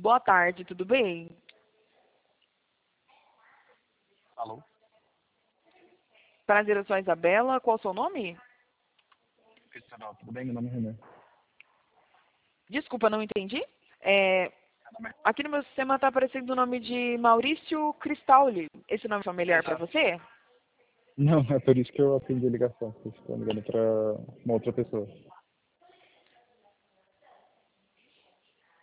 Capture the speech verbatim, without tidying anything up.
Boa tarde, tudo bem? Alô? Prazer, eu sou a Isabela. Qual o seu nome? Isabela, tudo bem? Meu nome é Renan. Desculpa, não entendi. É, aqui no meu sistema está aparecendo o nome de Maurício Cristauli. Esse nome é familiar para Exato. você? Não, é por isso que eu atendi a ligação. Vocês estão ligando para uma outra pessoa.